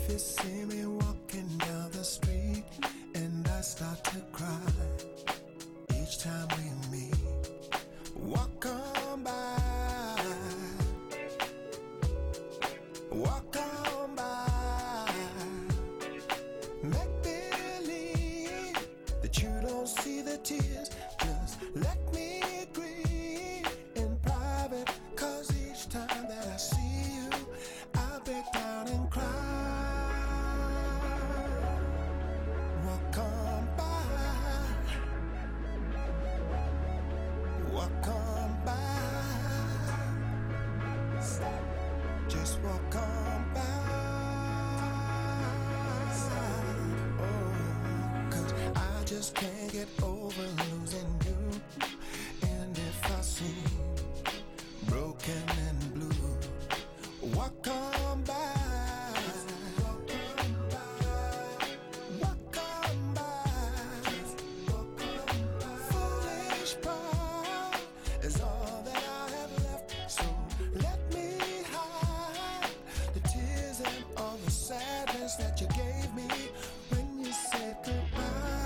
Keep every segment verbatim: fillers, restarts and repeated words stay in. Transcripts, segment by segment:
you see me walking down the street and I start to cry each time we meet, walk on by, walk on by, make believe that you don't see the tears, just let me grieve in private, cause each time that I see you I break down and cry. Walk on by, walk on by, just walk on by. Oh, cause I just can't get over losing you. And if I seem broken and blue, walk on by. Sadness that you gave me when you said goodbye.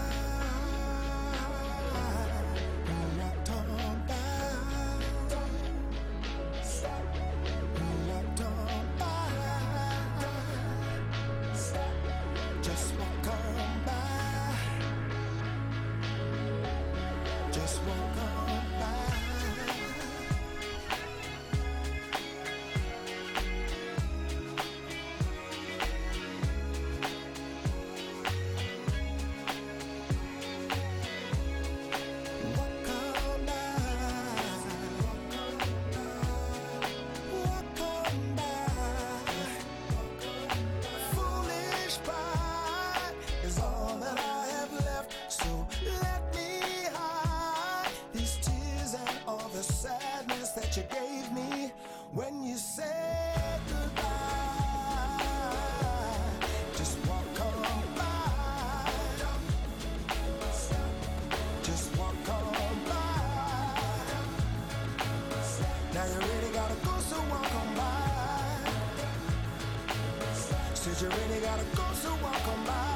You walked on by. You walked on by. Just walk on by. Just walk on by. All the sadness that you gave me when you said goodbye. Just walk on by. Just walk on by. Now you really gotta go, so walk on by. Said you really gotta go, so walk on by.